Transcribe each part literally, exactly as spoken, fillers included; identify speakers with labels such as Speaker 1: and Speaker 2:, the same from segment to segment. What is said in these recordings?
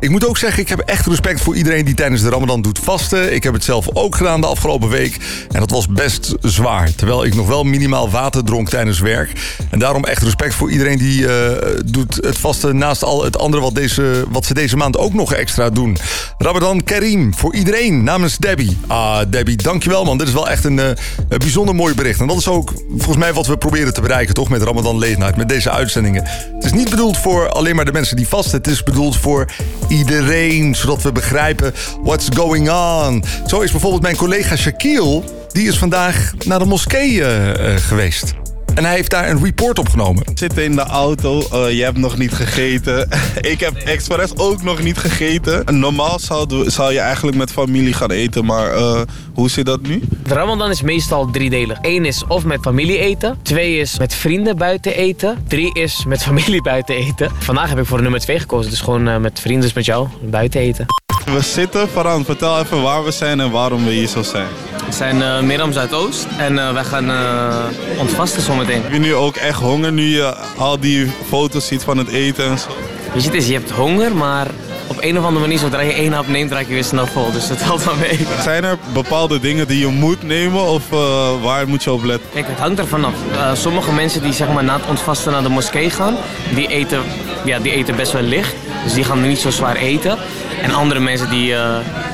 Speaker 1: Ik moet ook zeggen, ik heb echt respect voor iedereen die tijdens de Ramadan doet vasten. Ik heb het zelf ook gedaan de afgelopen week. En dat was best zwaar. Terwijl ik nog wel minimaal water dronk tijdens werk. En daarom echt respect voor iedereen die uh, doet het vasten naast al het andere wat, deze, wat ze deze maand ook nog extra doen. Ramadan Kareem voor iedereen namens Debbie. Ah, Debbie, dankjewel man. Dit is wel echt een, uh, een bijzonder mooi bericht. En dat is ook volgens mij wat we proberen te bereiken, toch? Met Ramadan Late Night, met deze uitzendingen. Het is niet bedoeld voor alleen maar de mensen die vasten. Het is bedoeld voor iedereen, zodat we begrijpen what's going on. Zo is bijvoorbeeld mijn collega Shaquille, die is vandaag naar de moskee uh, uh, geweest. En hij heeft daar een report opgenomen.
Speaker 2: We zitten in de auto, uh, je hebt nog niet gegeten. Ik heb expres ook nog niet gegeten. Normaal zou, zou je eigenlijk met familie gaan eten, maar uh, hoe zit dat nu?
Speaker 3: De Ramadan is meestal driedelig. Eén is of met familie eten. Twee is met vrienden buiten eten. Drie is met familie buiten eten. Vandaag heb ik voor nummer twee gekozen. Dus gewoon uh, met vrienden, dus met jou, buiten eten.
Speaker 2: We zitten, Farhan, vertel even waar we zijn en waarom we hier zo zijn.
Speaker 3: We zijn uh, Meram Zuidoost en uh, wij gaan uh, ontvasten zometeen.
Speaker 2: Heb je nu ook echt honger nu je al die foto's ziet van het eten en zo?
Speaker 3: Weet je, het is, je hebt honger, maar op een of andere manier, zodra je één hap neemt, raak je weer snel vol. Dus dat valt wel mee.
Speaker 2: Zijn er bepaalde dingen die je moet nemen of uh, waar moet je op letten?
Speaker 3: Kijk, het hangt ervan af. Uh, sommige mensen die zeg maar, na het ontvasten naar de moskee gaan, die eten, ja, die eten best wel licht. Dus die gaan niet zo zwaar eten. En andere mensen die... Uh,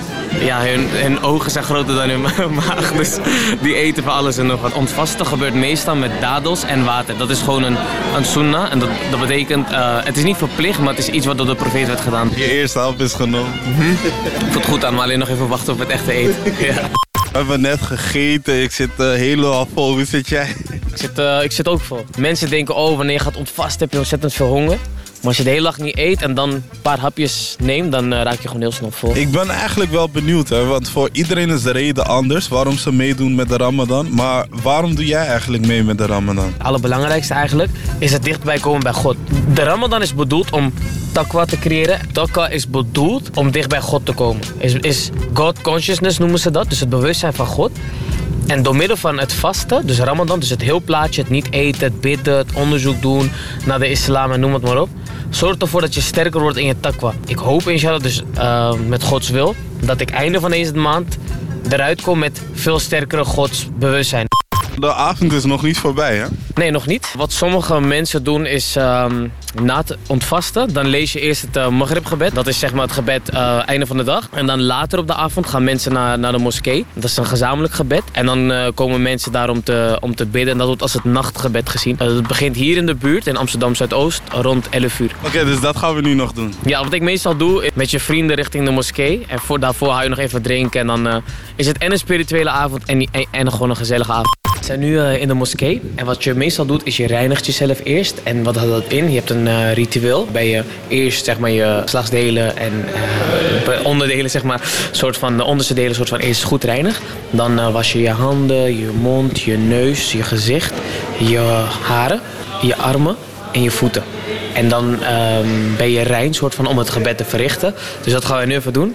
Speaker 3: Ja, hun, hun ogen zijn groter dan hun maag, dus die eten van alles en nog wat. Ontvasten gebeurt meestal met dadels en water. Dat is gewoon een, een sunnah en dat, dat betekent, uh, het is niet verplicht, maar het is iets wat door de profeet werd gedaan.
Speaker 2: Je eerste hap is genomen.
Speaker 3: Mm-hmm. Voelt goed aan, maar alleen nog even wachten op het echte eten. Ja.
Speaker 2: We hebben net gegeten, ik zit uh, helemaal vol. Hoe zit jij?
Speaker 3: Ik zit, uh, ik zit ook vol. Mensen denken, oh, wanneer je gaat ontvasten heb je ontzettend veel honger. Maar als je de hele dag niet eet en dan een paar hapjes neemt, dan uh, raak je gewoon heel snel vol.
Speaker 2: Ik ben eigenlijk wel benieuwd, hè, want voor iedereen is de reden anders waarom ze meedoen met de Ramadan. Maar waarom doe jij eigenlijk mee met de Ramadan?
Speaker 3: Het allerbelangrijkste eigenlijk is het dichtbij komen bij God. De Ramadan is bedoeld om taqwa te creëren. Taqwa is bedoeld om dicht bij God te komen. Is, is God consciousness noemen ze dat, dus het bewustzijn van God. En door middel van het vasten, dus Ramadan, dus het heel plaatje, het niet eten, het bidden, het onderzoek doen naar de islam en noem het maar op, zorgt ervoor dat je sterker wordt in je taqwa. Ik hoop inshallah, dus uh, met Gods wil, dat ik einde van deze maand eruit kom met veel sterkere godsbewustzijn.
Speaker 2: De avond is nog niet voorbij, hè?
Speaker 3: Nee, nog niet. Wat sommige mensen doen is um, na het ontvasten, dan lees je eerst het uh, Maghrib-gebed. Dat is zeg maar het gebed uh, einde van de dag. En dan later op de avond gaan mensen naar, naar de moskee. Dat is een gezamenlijk gebed. En dan uh, komen mensen daar om te, om te bidden. En dat wordt als het nachtgebed gezien. Uh, het begint hier in de buurt, in Amsterdam Zuidoost, rond elf uur.
Speaker 2: Oké, okay, dus dat gaan we nu nog doen?
Speaker 3: Ja, wat ik meestal doe, is met je vrienden richting de moskee. En voor, daarvoor hou je nog even drinken. En dan uh, is het en een spirituele avond en, en, en gewoon een gezellige avond. We zijn nu uh, in de moskee en wat je meestal doet is je reinigt jezelf eerst. En wat houdt dat in? Je hebt een uh, ritueel waarbij je eerst zeg maar, je geslachtsdelen en uh, onderdelen, zeg maar, soort van, de onderste delen soort van eerst goed reinigt. Dan uh, was je je handen, je mond, je neus, je gezicht, je haren, je armen en je voeten. En dan uh, ben je rein soort van, om het gebed te verrichten. Dus dat gaan we nu even doen.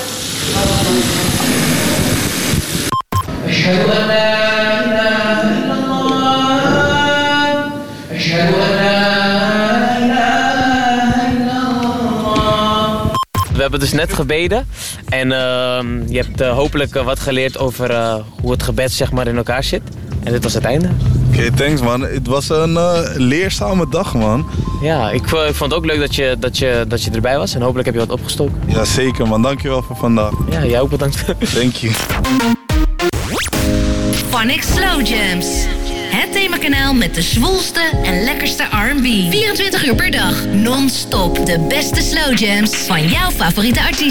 Speaker 3: We hebben dus net gebeden en uh, je hebt uh, hopelijk uh, wat geleerd over uh, hoe het gebed zeg maar, in elkaar zit. En dit was het einde.
Speaker 2: Oké, okay, thanks man. Het was een uh, leerzame dag man.
Speaker 3: Ja, ik, ik vond het ook leuk dat je, dat, je, dat je erbij was en hopelijk heb je wat opgestoken.
Speaker 2: Ja, zeker man. Dankjewel voor vandaag.
Speaker 3: Ja, jij ook bedankt.
Speaker 2: Thank you.
Speaker 4: Phonics Slow Jams. Het themakanaal met de zwoelste en lekkerste R en B. vierentwintig uur per dag, non-stop. De beste slow jams van jouw favoriete artiest.